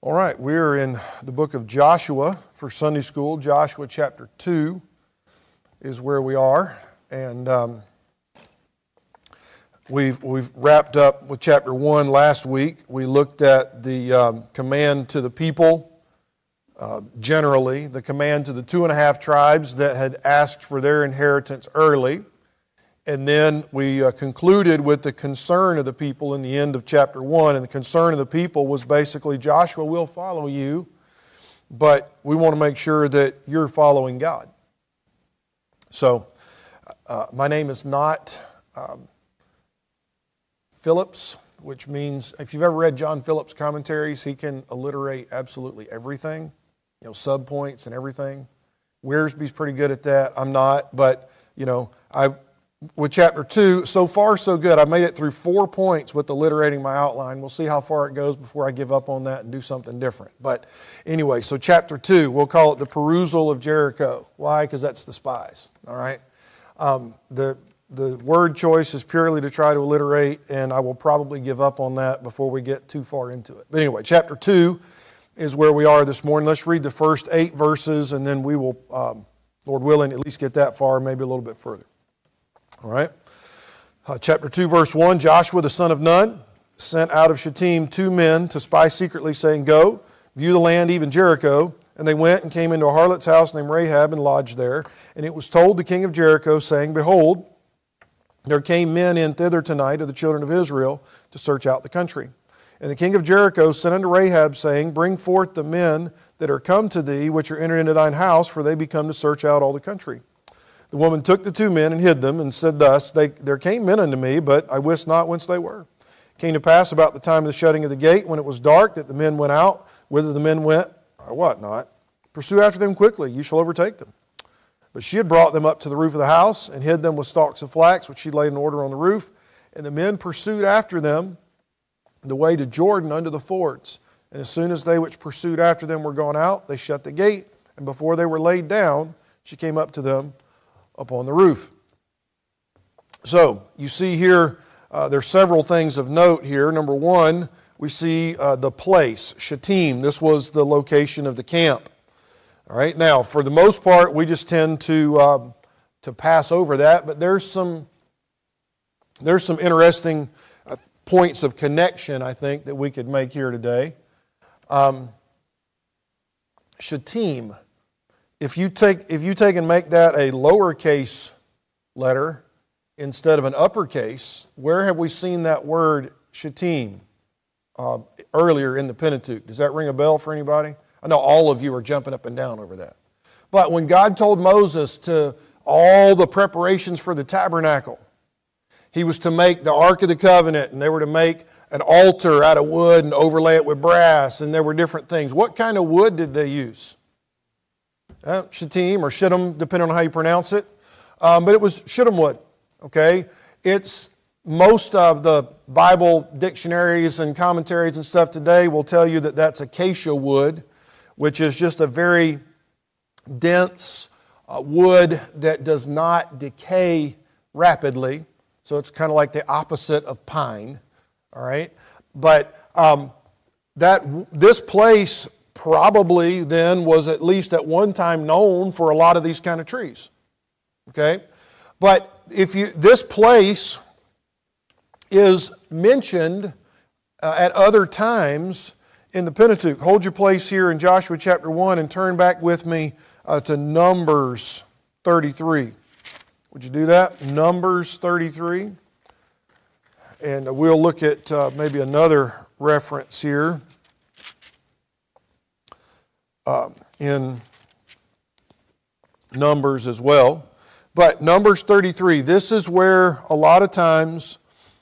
All right, we're in the book of Joshua for Sunday school. Joshua chapter 2 is where we are. And we've wrapped up with chapter 1 last week. We looked at the command to the people generally, the command to the 2.5 tribes that had asked for their inheritance early. And then we concluded with the concern of the people in the end of chapter 1. And the concern of the people was basically, Joshua will follow you, but we want to make sure that you're following God. So, my name is not Phillips, which means, if you've ever read John Phillips' commentaries, he can alliterate absolutely everything, subpoints and everything. Wiersbe's pretty good at that. I'm not, but, with chapter 2, so far so good. I made it through 4 points with alliterating my outline. We'll see how far it goes before I give up on that and do something different. But anyway, so chapter 2, we'll call it the perusal of Jericho. Why? Because that's the spies, all right? The word choice is purely to try to alliterate, and I will probably give up on that before we get too far into it. But anyway, chapter 2 is where we are this morning. Let's read the first 8 verses, and then we will, Lord willing, at least get that far, maybe a little bit further. All right. Chapter 2, verse 1, Joshua the son of Nun sent out of Shittim 2 men to spy secretly, saying, Go, view the land, even Jericho. And they went and came into a harlot's house named Rahab and lodged there. And it was told the king of Jericho, saying, Behold, there came men in thither tonight of the children of Israel to search out the country. And the king of Jericho sent unto Rahab, saying, Bring forth the men that are come to thee, which are entered into thine house, for they be come to search out all the country. The woman took the 2 men and hid them, and said thus, There came men unto me, but I wist not whence they were. It came to pass about the time of the shutting of the gate, when it was dark, that the men went out. Whither the men went, I wot not. Pursue after them quickly, you shall overtake them. But she had brought them up to the roof of the house, and hid them with stalks of flax, which she laid in order on the roof. And the men pursued after them the way to Jordan unto the fords. And as soon as they which pursued after them were gone out, they shut the gate. And before they were laid down, she came up to them upon the roof. So, you see here, there's several things of note here. Number 1, we see the place, Shittim. This was the location of the camp. All right, now, for the most part, we just tend to pass over that, but there's some interesting points of connection, I think, that we could make here today. Shittim. If you take and make that a lowercase letter instead of an uppercase, where have we seen that word Shittim earlier in the Pentateuch? Does that ring a bell for anybody? I know all of you are jumping up and down over that. But when God told Moses to all the preparations for the tabernacle, he was to make the Ark of the Covenant, and they were to make an altar out of wood and overlay it with brass, and there were different things. What kind of wood did they use? Shittim or Shittim, depending on how you pronounce it. But it was Shittim wood, okay? It's most of the Bible dictionaries and commentaries and stuff today will tell you that that's acacia wood, which is just a very dense wood that does not decay rapidly. So it's kind of like the opposite of pine, all right? But this place probably then was at least at one time known for a lot of these kind of trees. Okay? But this place is mentioned at other times in the Pentateuch. Hold your place here in Joshua chapter 1 and turn back with me to Numbers 33. Would you do that? Numbers 33. And we'll look at maybe another reference here. In Numbers as well. But Numbers 33, this is where a lot of times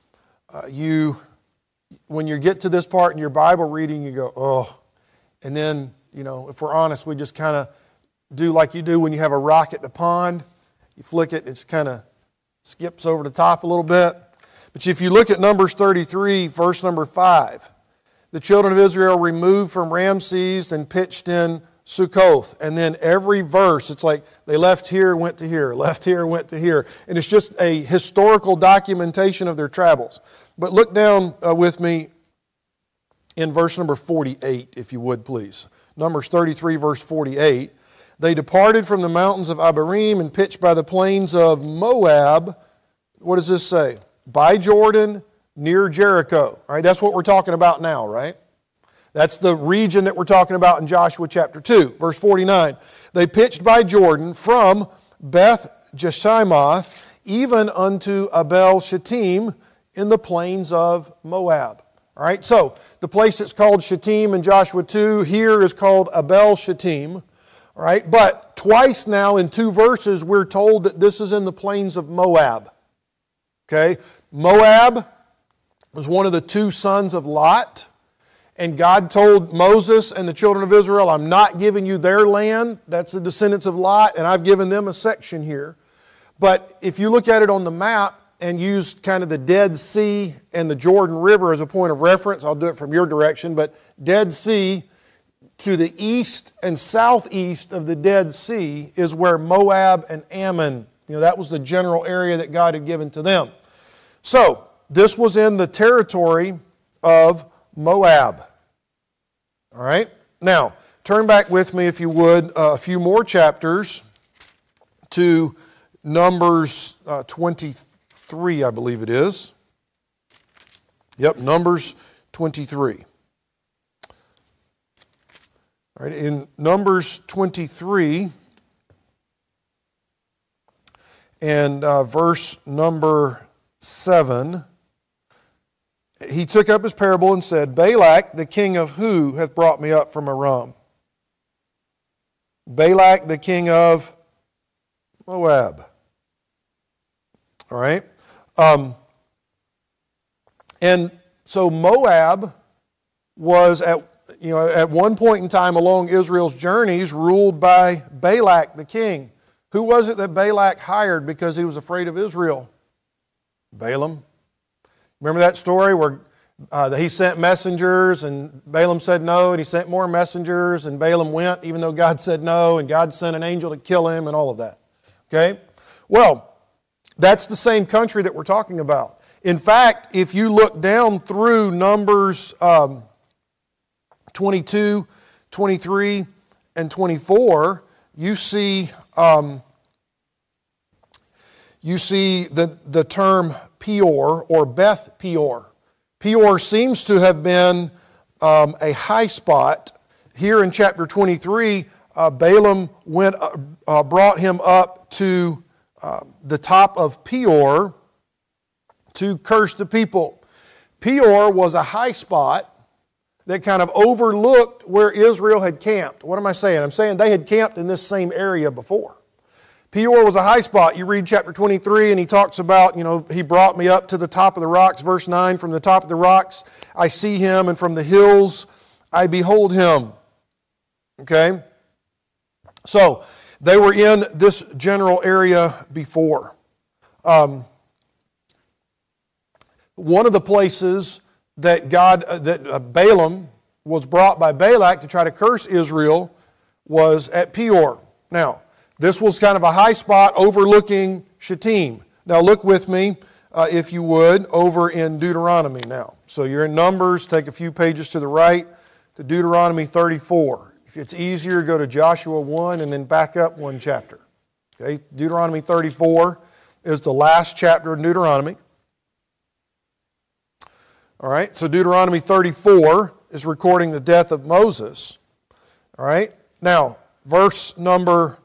when you get to this part in your Bible reading, you go, oh. And then, if we're honest, we just kind of do like you do when you have a rock at the pond. You flick it, it just kind of skips over the top a little bit. But if you look at Numbers 33, verse number 5, the children of Israel removed from Ramses and pitched in Sukkoth. And then every verse, it's like they left here, went to here, left here, went to here. And it's just a historical documentation of their travels. But look down with me in verse number 48, if you would please. Numbers 33, verse 48. They departed from the mountains of Abarim and pitched by the plains of Moab. What does this say? By Jordan, near Jericho. All right, that's what we're talking about now, right? That's the region that we're talking about in Joshua chapter 2, verse 49. They pitched by Jordan from Beth Jeshimoth even unto Abel Shittim in the plains of Moab. All right, so the place that's called Shittim in Joshua 2 here is called Abel Shittim. All right, but twice now in 2 verses we're told that this is in the plains of Moab. Okay, Moab was one of the 2 sons of Lot. And God told Moses and the children of Israel, I'm not giving you their land. That's the descendants of Lot, and I've given them a section here. But if you look at it on the map and use kind of the Dead Sea and the Jordan River as a point of reference, I'll do it from your direction, but Dead Sea to the east and southeast of the Dead Sea is where Moab and Ammon, that was the general area that God had given to them. So, this was in the territory of Moab. All right? Now, turn back with me, if you would, a few more chapters to Numbers 23, I believe it is. Yep, Numbers 23. All right, in Numbers 23 and verse number 7, he took up his parable and said, Balak, the king of who, hath brought me up from Aram? Balak, the king of Moab. All right? And so Moab was at one point in time along Israel's journeys ruled by Balak, the king. Who was it that Balak hired because he was afraid of Israel? Balaam. Remember that story where he sent messengers and Balaam said no, and he sent more messengers and Balaam went even though God said no, and God sent an angel to kill him and all of that. Okay? Well, that's the same country that we're talking about. In fact, if you look down through Numbers 22, 23, and 24, you see the term Peor or Beth Peor. Peor seems to have been a high spot. Here in chapter 23, Balaam brought him up to the top of Peor to curse the people. Peor was a high spot that kind of overlooked where Israel had camped. What am I saying? I'm saying they had camped in this same area before. Peor was a high spot. You read chapter 23 and he talks about, he brought me up to the top of the rocks. Verse 9, from the top of the rocks I see him, and from the hills I behold him. Okay? So, they were in this general area before. One of the places that Balaam was brought by Balak to try to curse Israel was at Peor. Now, this was kind of a high spot overlooking Shittim. Now look with me, if you would, over in Deuteronomy now. So you're in Numbers, take a few pages to the right to Deuteronomy 34. If it's easier, go to Joshua 1 and then back up one chapter. Okay, Deuteronomy 34 is the last chapter of Deuteronomy. All right, so Deuteronomy 34 is recording the death of Moses. All right, now verse number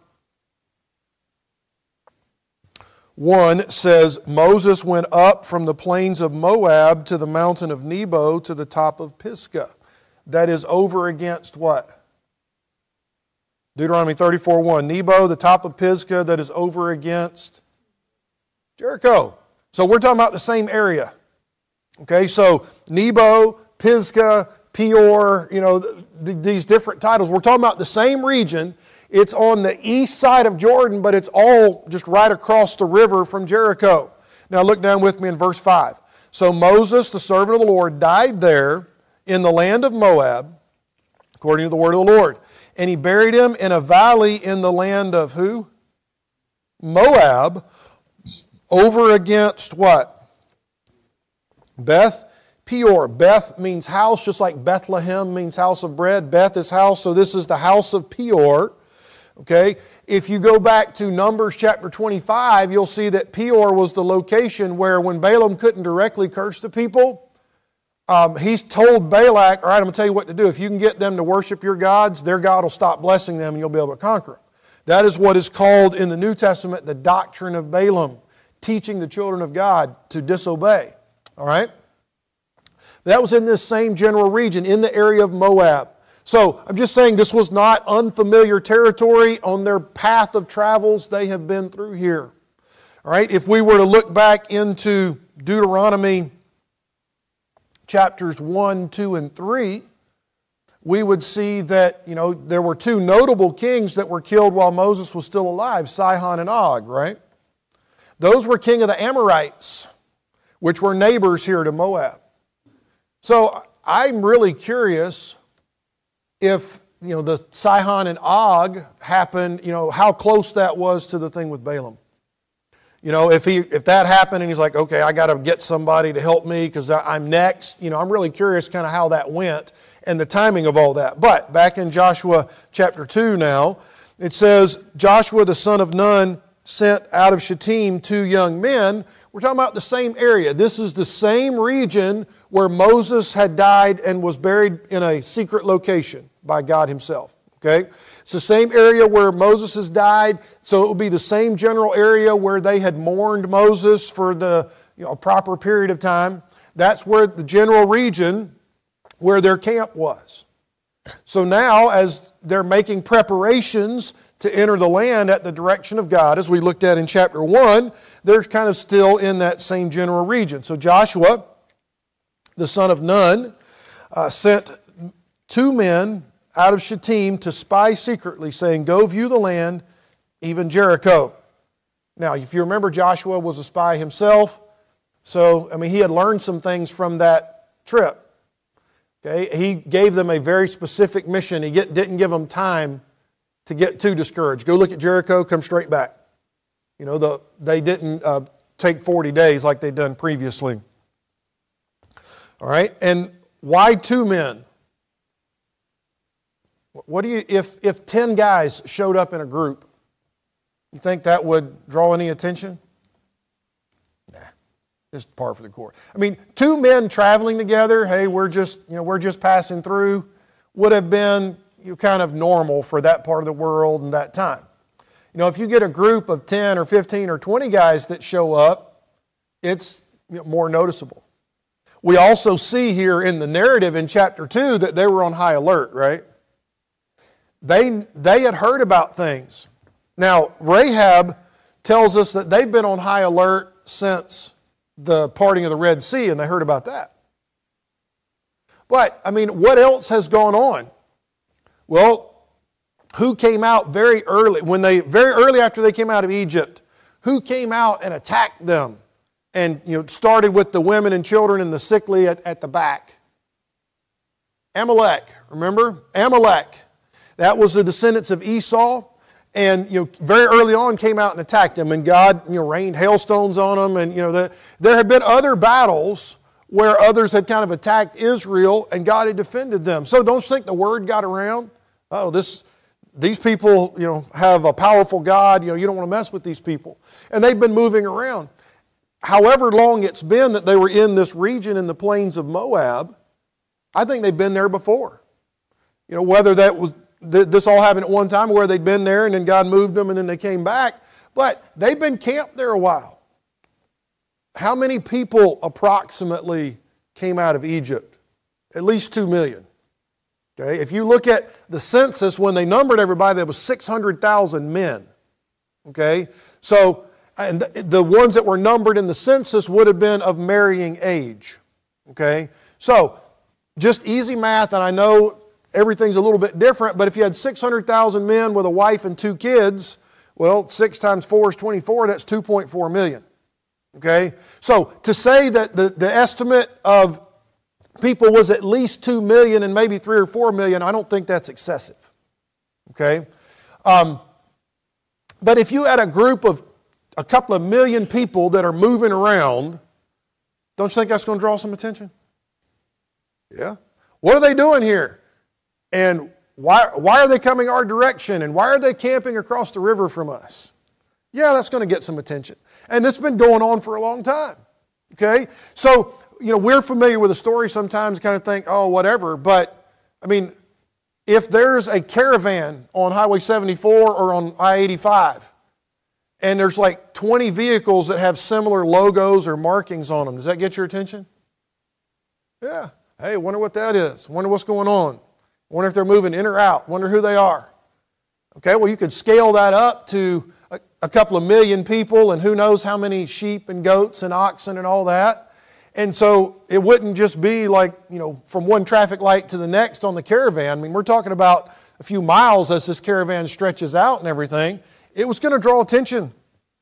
1 says, Moses went up from the plains of Moab to the mountain of Nebo to the top of Pisgah. That is over against what? Deuteronomy 34:1. Nebo, the top of Pisgah, that is over against Jericho. So we're talking about the same area. Okay, so Nebo, Pisgah, Peor, these different titles. We're talking about the same region. It's on the east side of Jordan, but it's all just right across the river from Jericho. Now look down with me in verse 5. So Moses, the servant of the Lord, died there in the land of Moab, according to the word of the Lord. And he buried him in a valley in the land of who? Moab, over against what? Beth Peor. Beth means house, just like Bethlehem means house of bread. Beth is house, so this is the house of Peor. Okay? If you go back to Numbers chapter 25, you'll see that Peor was the location where when Balaam couldn't directly curse the people, he's told Balak, all right, I'm going to tell you what to do. If you can get them to worship your gods, their God will stop blessing them and you'll be able to conquer them. That is what is called in the New Testament the doctrine of Balaam, teaching the children of God to disobey. All right? That was in this same general region, in the area of Moab. So I'm just saying this was not unfamiliar territory on their path of travels they have been through here. All right? If we were to look back into Deuteronomy chapters 1, 2, and 3, we would see that, there were two notable kings that were killed while Moses was still alive, Sihon and Og, right? Those were king of the Amorites, which were neighbors here to Moab. So I'm really curious if, the Sihon and Og happened, how close that was to the thing with Balaam. If that happened and he's like, okay, I got to get somebody to help me because I'm next. I'm really curious kind of how that went and the timing of all that. But back in Joshua chapter 2 now, it says, Joshua the son of Nun sent out of Shittim 2 young men. We're talking about the same area. This is the same region where Moses had died and was buried in a secret location by God himself. Okay? It's the same area where Moses has died, so it will be the same general area where they had mourned Moses for the proper period of time. That's where the general region where their camp was. So now, as they're making preparations to enter the land at the direction of God, as we looked at in chapter 1, they're kind of still in that same general region. So Joshua, the son of Nun, sent 2 men out of Shittim to spy secretly, saying, go view the land, even Jericho. Now, if you remember, Joshua was a spy himself, so, he had learned some things from that trip. Okay, he gave them a very specific mission. He didn't give them time to get too discouraged. Go look at Jericho, come straight back. They didn't take 40 days like they'd done previously. All right, and why 2 men? What do you, if 10 guys showed up in a group, you think that would draw any attention? Nah, just par for the course. 2 men traveling together, hey, we're just passing through, would have been kind of normal for that part of the world and that time. If you get a group of 10 or 15 or 20 guys that show up, it's more noticeable. We also see here in the narrative in chapter 2 that they were on high alert, right? They had heard about things. Now, Rahab tells us that they've been on high alert since the parting of the Red Sea, and they heard about that. But, what else has gone on? Well, who came out very early after they came out of Egypt, who came out and attacked them and started with the women and children and the sickly at the back? Amalek, remember? Amalek. That was the descendants of Esau, and very early on came out and attacked them, and God rained hailstones on them, and there had been other battles where others had kind of attacked Israel, and God had defended them. So don't you think the word got around? Oh, these people have a powerful God. You don't want to mess with these people, and they've been moving around. However long it's been that they were in this region in the plains of Moab, I think they've been there before. Whether that was this all happened at one time where they'd been there and then God moved them and then they came back. But they've been camped there a while. How many people approximately came out of Egypt? At least 2 million. Okay, if you look at the census, when they numbered everybody, there was 600,000 men. Okay, so and the ones that were numbered in the census would have been of marrying age. Okay, so just easy math, and I know everything's a little bit different, but if you had 600,000 men with a wife and 2 kids, well, 6 times 4 is 24, that's 2.4 million. Okay? So to say that the estimate of people was at least 2 million and maybe 3 or 4 million, I don't think that's excessive. Okay? But if you had a group of a couple of million people that are moving around, don't you think that's going to draw some attention? Yeah. What are they doing here? And why are they coming our direction? And why are they camping across the river from us? Yeah, that's going to get some attention. And this has been going on for a long time. Okay? So, we're familiar with the story sometimes, kind of think, oh, whatever. But, if there's a caravan on Highway 74 or on I-85, and there's like 20 vehicles that have similar logos or markings on them, does that get your attention? Yeah. Hey, wonder what that is. Wonder what's going on. Wonder if they're moving in or out. Wonder who they are. Okay, well, you could scale that up to a couple of million people and who knows how many sheep and goats and oxen and all that. And so it wouldn't just be like, from one traffic light to the next on the caravan. We're talking about a few miles as this caravan stretches out and everything. It was going to draw attention.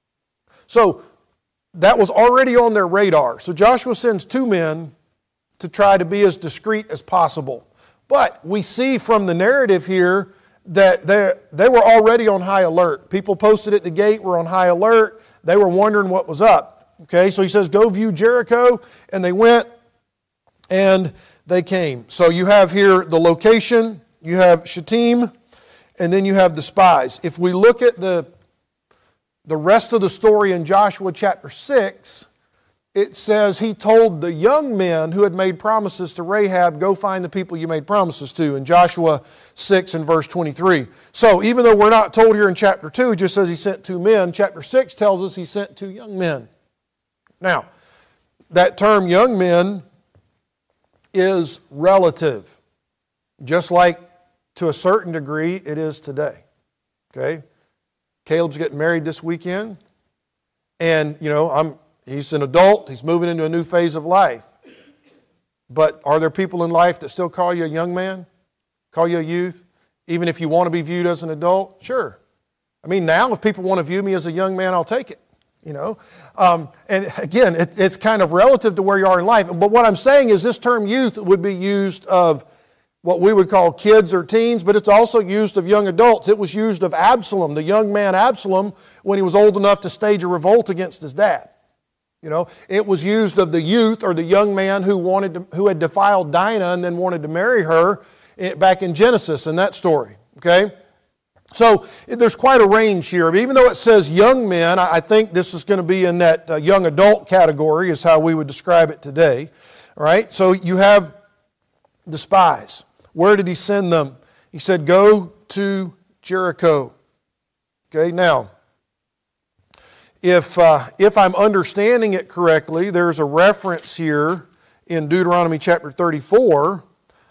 So that was already on their radar. So Joshua sends 2 men to try to be as discreet as possible. But we see from the narrative here that they were already on high alert. People posted at the gate were on high alert. They were wondering what was up. Okay, so he says, go view Jericho. And they went and they came. So you have here the location, you have Shittim, and then you have the spies. If we look at the rest of the story in Joshua chapter 6, it says he told the young men who had made promises to Rahab, go find the people you made promises to, in Joshua 6 and verse 23. So even though we're not told here in chapter 2, it just says he sent 2 men, chapter 6 tells us he sent 2 young men. Now, that term young men is relative, just like to a certain degree it is today. Okay? Caleb's getting married this weekend, and he's an adult, he's moving into a new phase of life. But are there people in life that still call you a young man? Call you a youth? Even if you want to be viewed as an adult? Sure. Now if people want to view me as a young man, I'll take it. And again, it's kind of relative to where you are in life. But what I'm saying is this term youth would be used of what we would call kids or teens, but it's also used of young adults. It was used of Absalom, the young man Absalom, when he was old enough to stage a revolt against his dad. It was used of the youth or the young man who had defiled Dinah and then wanted to marry her back in Genesis in that story. Okay? So there's quite a range here. Even though it says young men, I think this is going to be in that young adult category is how we would describe it today. All right? So you have the spies. Where did he send them? He said, go to Jericho. Okay, now, if I'm understanding it correctly, there's a reference here in Deuteronomy chapter 34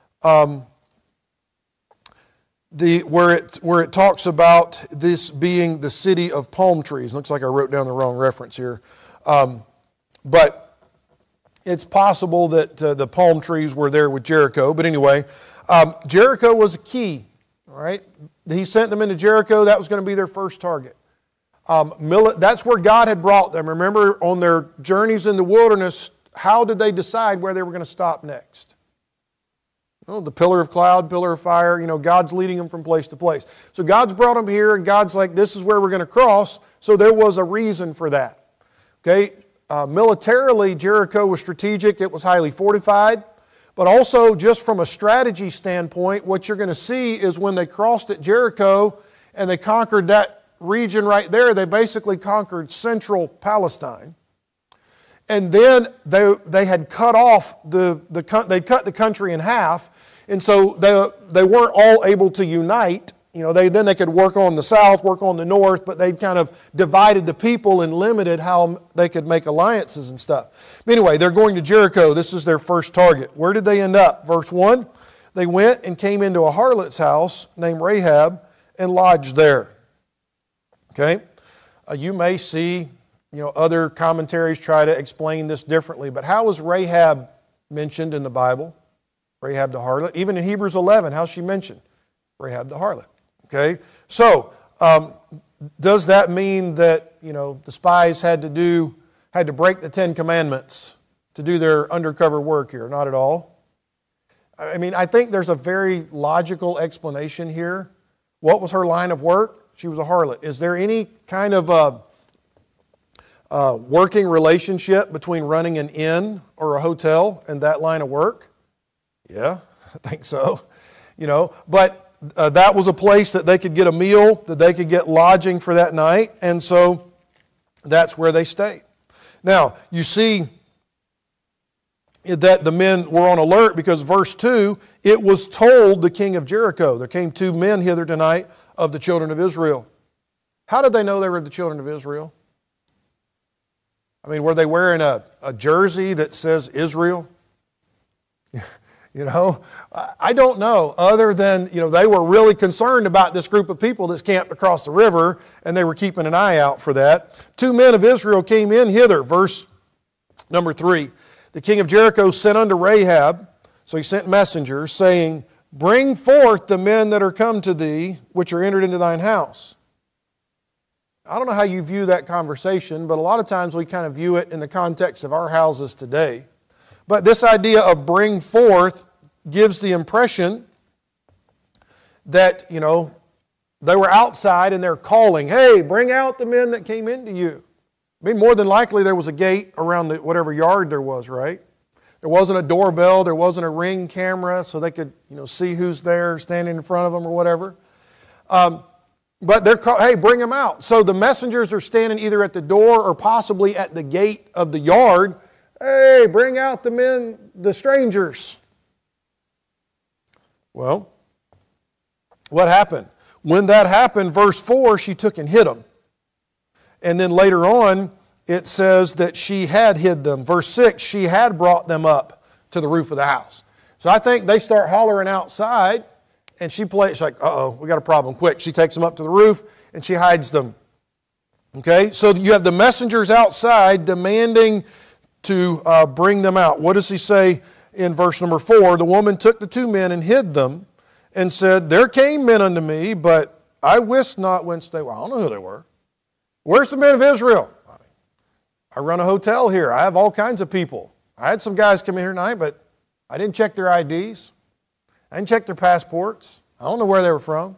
where it talks about this being the city of palm trees. Looks like I wrote down the wrong reference here. But it's possible that the palm trees were there with Jericho. But anyway, Jericho was a key. All right, he sent them into Jericho. That was going to be their first target. That's where God had brought them. Remember, on their journeys in the wilderness, how did they decide where they were going to stop next? The pillar of cloud, pillar of fire, God's leading them from place to place. So God's brought them here, and God's like, this is where we're going to cross. So there was a reason for that. Okay, militarily, Jericho was strategic. It was highly fortified. But also, just from a strategy standpoint, what you're going to see is when they crossed at Jericho and they conquered that region right there, they basically conquered central Palestine. And then they had cut off they cut the country in half, and so they weren't all able to unite. Then they could work on the south, work on the north, but they'd kind of divided the people and limited how they could make alliances and stuff. Anyway, they're going to Jericho. This is their first target. Where did they end up? Verse 1, they went and came into a harlot's house named Rahab and lodged there. Okay? You may see, other commentaries try to explain this differently, but how is Rahab mentioned in the Bible? Rahab the harlot. Even in Hebrews 11, how's she mentioned? Rahab the harlot. Okay? So, does that mean that, the spies had to break the 10 Commandments to do their undercover work here? Not at all. I think there's a very logical explanation here. What was her line of work? She was a harlot. Is there any kind of working relationship between running an inn or a hotel and that line of work? Yeah, I think so. But that was a place that they could get a meal, that they could get lodging for that night, and so that's where they stayed. Now, you see that the men were on alert because verse 2, it was told the king of Jericho, there came 2 men hither tonight of the children of Israel. How did they know they were the children of Israel? I mean, were they wearing a jersey that says Israel? I don't know, other than, they were really concerned about this group of people that's camped across the river, and they were keeping an eye out for that. 2 men of Israel came in hither, verse number 3. The king of Jericho sent unto Rahab, so he sent messengers, saying, bring forth the men that are come to thee, which are entered into thine house. I don't know how you view that conversation, but a lot of times we kind of view it in the context of our houses today. But this idea of bring forth gives the impression that, they were outside and they're calling, hey, bring out the men that came into you. I mean, more than likely there was a gate around whatever yard there was, right? There wasn't a doorbell, there wasn't a Ring camera so they could, see who's there standing in front of them or whatever. But they're called, hey, bring them out. So the messengers are standing either at the door or possibly at the gate of the yard. Hey, bring out the men, the strangers. Well, what happened? When that happened, verse 4, she took and hid them. And then later on, it says that she had hid them. Verse 6, she had brought them up to the roof of the house. So I think they start hollering outside, and she's like, uh-oh, we got a problem, quick. She takes them up to the roof, and she hides them. Okay, so you have the messengers outside demanding to bring them out. What does he say in verse number 4? The woman took the 2 men and hid them, and said, there came men unto me, but I wist not whence they were. I don't know who they were. Where's the men of Israel? I run a hotel here. I have all kinds of people. I had some guys come in here tonight, but I didn't check their IDs. I didn't check their passports. I don't know where they were from.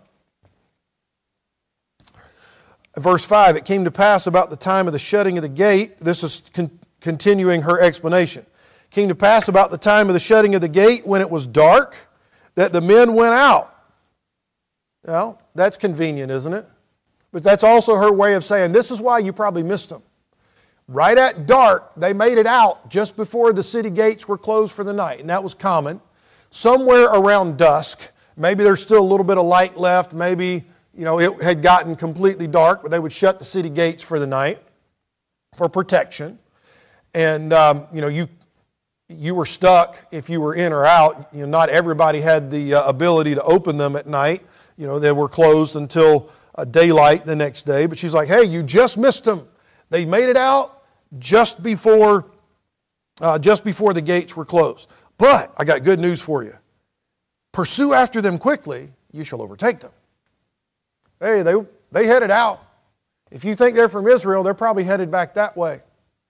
Verse 5, it came to pass about the time of the shutting of the gate. This is continuing her explanation. It came to pass about the time of the shutting of the gate when it was dark that the men went out. Well, that's convenient, isn't it? But that's also her way of saying, this is why you probably missed them. Right at dark, they made it out just before the city gates were closed for the night, and that was common. Somewhere around dusk, maybe there's still a little bit of light left, maybe it had gotten completely dark, but they would shut the city gates for the night for protection. And you were stuck if you were in or out. Not everybody had the ability to open them at night. They were closed until daylight the next day. But she's like, hey, you just missed them. They made it out just before the gates were closed. But I got good news for you. Pursue after them quickly, you shall overtake them. Hey, they headed out. If you think they're from Israel, they're probably headed back that way.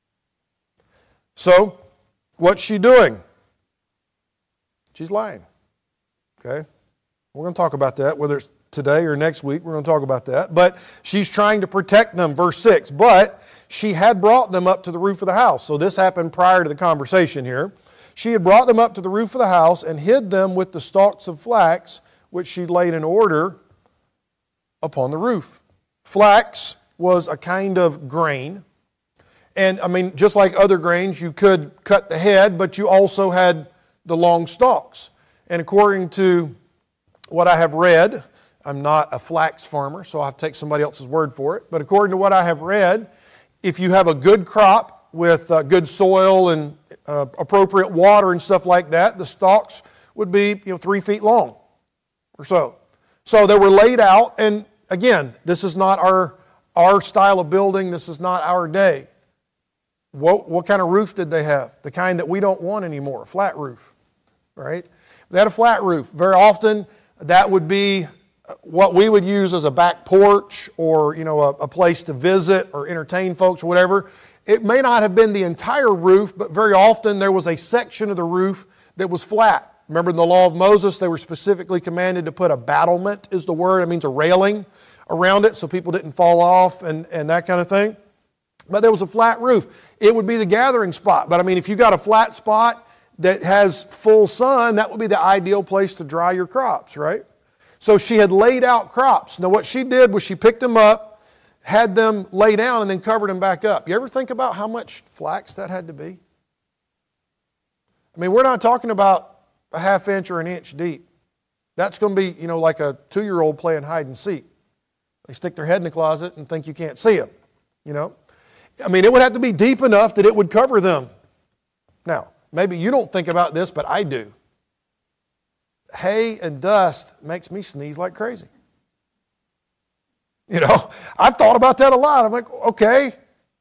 So, what's she doing? She's lying. Okay? We're going to talk about that, whether it's today or next week. We're going to talk about that. But she's trying to protect them, verse 6. But she had brought them up to the roof of the house. So this happened prior to the conversation here. She had brought them up to the roof of the house and hid them with the stalks of flax, which she laid in order upon the roof. Flax was a kind of grain. And just like other grains, you could cut the head, but you also had the long stalks. And according to what I have read, I'm not a flax farmer, so I'll have to take somebody else's word for it. But according to what I have read, if you have a good crop with good soil and appropriate water and stuff like that, the stalks would be 3 feet long or so. So they were laid out, and again, this is not our style of building. This is not our day. What kind of roof did they have? The kind that we don't want anymore, a flat roof, right? They had a flat roof. Very often, that would be what we would use as a back porch or, a place to visit or entertain folks or whatever. It may not have been the entire roof, but very often there was a section of the roof that was flat. Remember in the law of Moses, they were specifically commanded to put a battlement, is the word. It means a railing around it so people didn't fall off and that kind of thing. But there was a flat roof. It would be the gathering spot. But if you got a flat spot, that has full sun, that would be the ideal place to dry your crops, right? So she had laid out crops. Now what she did was she picked them up, had them lay down, and then covered them back up. You ever think about how much flax that had to be? I mean, we're not talking about a half inch or an inch deep. That's going to be, like a 2-year-old playing hide and seek. They stick their head in the closet and think you can't see them, I mean, it would have to be deep enough that it would cover them. Now, maybe you don't think about this, but I do. Hay and dust makes me sneeze like crazy. I've thought about that a lot. I'm like, okay,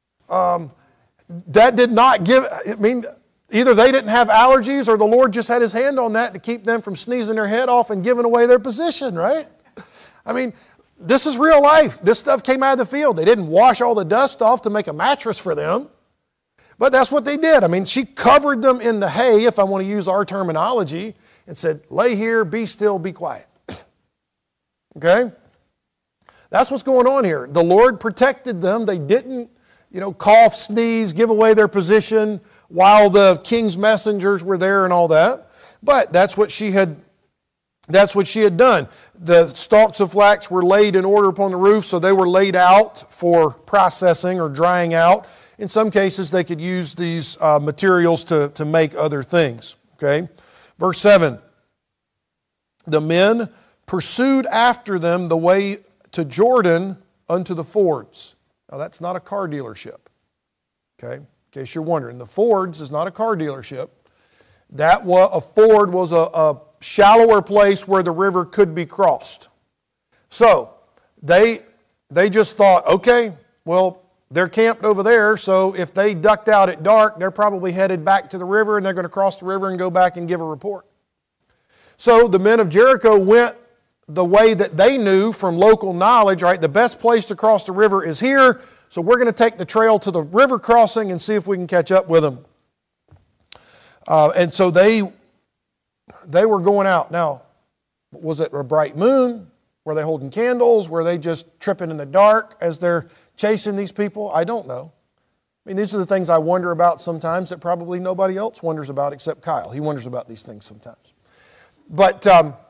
that did not give, either they didn't have allergies or the Lord just had His hand on that to keep them from sneezing their head off and giving away their position, right? I mean, this is real life. This stuff came out of the field. They didn't wash all the dust off to make a mattress for them. But that's what they did. I mean, she covered them in the hay, if I want to use our terminology, and said, lay here, be still, be quiet. Okay? That's what's going on here. The Lord protected them. They didn't, cough, sneeze, give away their position while the king's messengers were there and all that. But that's what she had done. The stalks of flax were laid in order upon the roof, so they were laid out for processing or drying out. In some cases, they could use these materials to make other things. Okay? Verse 7, the men pursued after them the way to Jordan unto the fords. Now, that's not a car dealership. Okay? In case you're wondering, the fords is not a car dealership. A ford was a shallower place where the river could be crossed. So, they just thought, okay, well, they're camped over there, so if they ducked out at dark, they're probably headed back to the river, and they're going to cross the river and go back and give a report. So the men of Jericho went the way that they knew from local knowledge, right? The best place to cross the river is here, so we're going to take the trail to the river crossing and see if we can catch up with them. And so they were going out. Now, was it a bright moon? Were they holding candles? Were they just tripping in the dark as they're chasing these people? I don't know. I mean, these are the things I wonder about sometimes that probably nobody else wonders about except Kyle. He wonders about these things sometimes. But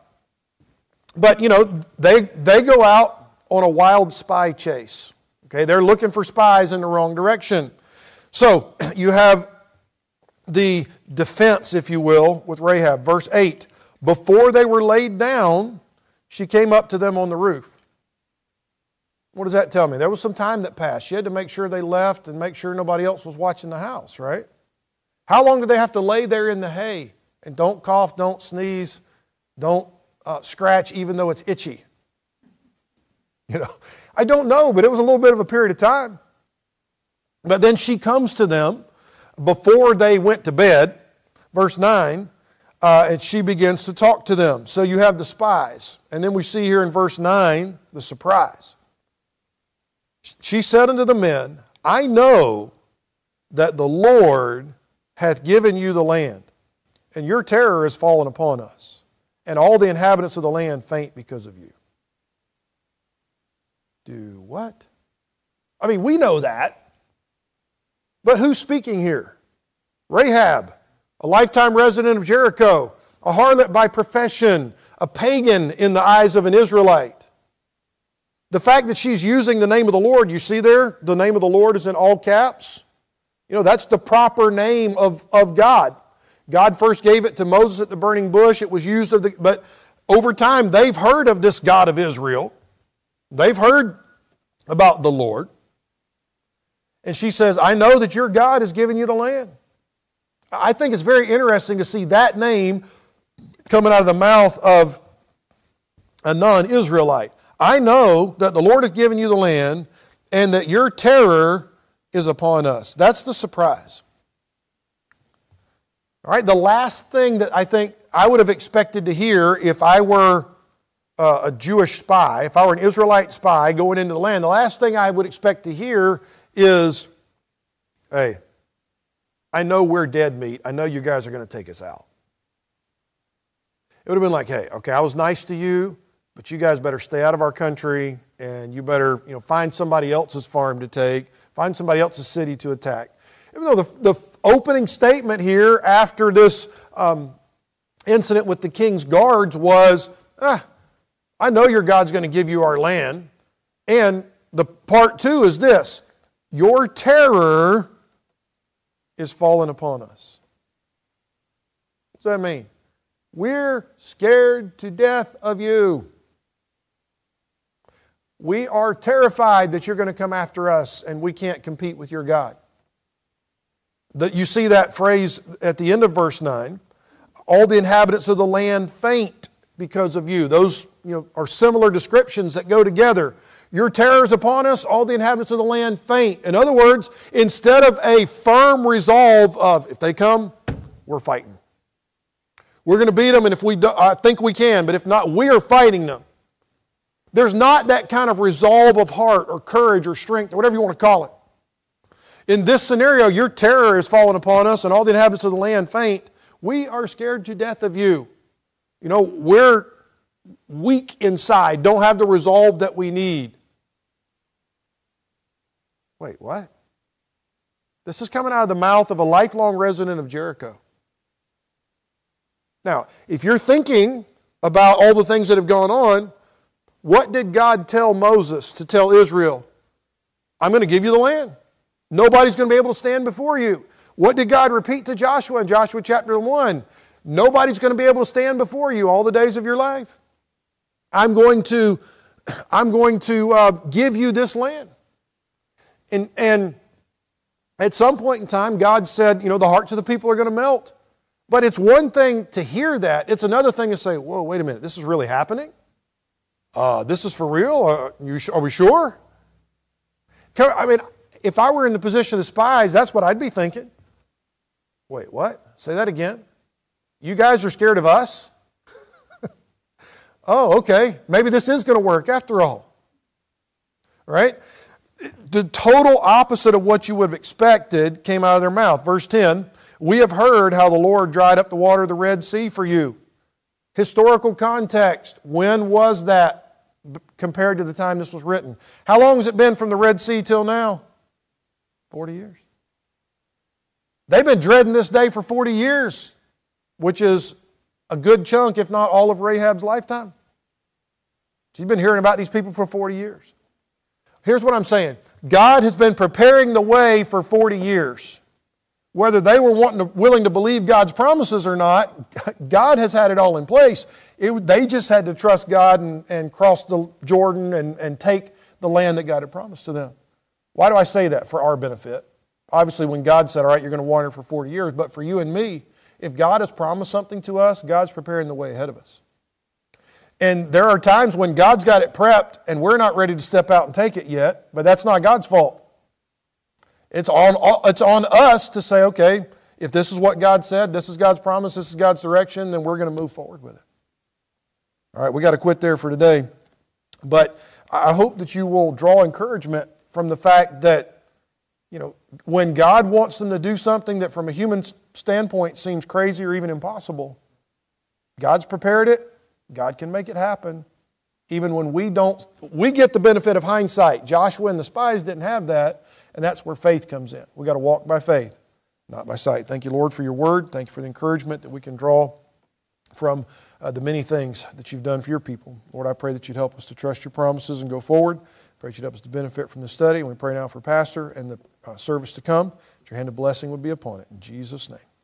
they go out on a wild spy chase. Okay, they're looking for spies in the wrong direction. So you have the defense, if you will, with Rahab. Verse 8, before they were laid down, she came up to them on the roof. What does that tell me? There was some time that passed. She had to make sure they left and make sure nobody else was watching the house, right? How long did they have to lay there in the hay? And don't cough, don't sneeze, don't scratch even though it's itchy. I don't know, but it was a little bit of a period of time. But then she comes to them before they went to bed, verse 9, and she begins to talk to them. So you have the spies. And then we see here in verse 9 the surprise. She said unto the men, I know that the Lord hath given you the land, and your terror is fallen upon us, and all the inhabitants of the land faint because of you. Do what? I mean, we know that. But who's speaking here? Rahab, a lifetime resident of Jericho, a harlot by profession, a pagan in the eyes of an Israelite. The fact that she's using the name of the Lord, you see there, the name of the Lord is in all caps. That's the proper name of God. God first gave it to Moses at the burning bush. It was used but over time they've heard of this God of Israel. They've heard about the Lord. And she says, I know that your God has given you the land. I think it's very interesting to see that name coming out of the mouth of a non-Israelite. I know that the Lord has given you the land and that your terror is upon us. That's the surprise. All right, the last thing that I think I would have expected to hear if I were a Jewish spy, if I were an Israelite spy going into the land, the last thing I would expect to hear is, hey, I know we're dead meat. I know you guys are going to take us out. It would have been like, hey, okay, I was nice to you, but you guys better stay out of our country, and you better find somebody else's farm to take, find somebody else's city to attack. Even though the opening statement here after this incident with the king's guards was, I know your God's going to give you our land. And the part 2 is this, your terror is fallen upon us. What does that mean? We're scared to death of you. We are terrified that you're going to come after us and we can't compete with your God. You see that phrase at the end of verse 9. All the inhabitants of the land faint because of you. Those are similar descriptions that go together. Your terror is upon us, all the inhabitants of the land faint. In other words, instead of a firm resolve of, if they come, we're fighting. We're going to beat them, and if we do, I think we can, but if not, we are fighting them. There's not that kind of resolve of heart or courage or strength or whatever you want to call it. In this scenario, your terror is fallen upon us and all the inhabitants of the land faint. We are scared to death of you. We're weak inside, don't have the resolve that we need. Wait, what? This is coming out of the mouth of a lifelong resident of Jericho. Now, if you're thinking about all the things that have gone on, what did God tell Moses to tell Israel? I'm going to give you the land. Nobody's going to be able to stand before you. What did God repeat to Joshua in Joshua chapter 1? Nobody's going to be able to stand before you all the days of your life. I'm going to give you this land. And at some point in time, God said, the hearts of the people are going to melt. But it's one thing to hear that. It's another thing to say, whoa, wait a minute, this is really happening? This is for real? Are we sure? If I were in the position of spies, that's what I'd be thinking. Wait, what? Say that again. You guys are scared of us? Oh, okay. Maybe this is going to work after all. Right? The total opposite of what you would have expected came out of their mouth. Verse 10, we have heard how the Lord dried up the water of the Red Sea for you. Historical context. When was that compared to the time this was written? How long has it been from the Red Sea till now? 40 years. They've been dreading this day for 40 years, which is a good chunk, if not all of Rahab's lifetime. She's been hearing about these people for 40 years. Here's what I'm saying. God has been preparing the way for 40 years. Whether they were willing to believe God's promises or not, God has had it all in place. They just had to trust God and cross the Jordan and take the land that God had promised to them. Why do I say that? For our benefit. Obviously, when God said, all right, you're going to wander for 40 years, but for you and me, if God has promised something to us, God's preparing the way ahead of us. And there are times when God's got it prepped and we're not ready to step out and take it yet, but that's not God's fault. It's on us to say, okay, if this is what God said, this is God's promise, this is God's direction, then we're going to move forward with it. All right, we got to quit there for today. But I hope that you will draw encouragement from the fact that, when God wants them to do something that from a human standpoint seems crazy or even impossible, God's prepared it. God can make it happen. Even when we don't, we get the benefit of hindsight. Joshua and the spies didn't have that, and that's where faith comes in. We've got to walk by faith, not by sight. Thank you, Lord, for your word. Thank you for the encouragement that we can draw from the many things that you've done for your people. Lord, I pray that you'd help us to trust your promises and go forward. Pray that you'd help us to benefit from the study. And we pray now for Pastor and the service to come, that your hand of blessing would be upon it. In Jesus' name.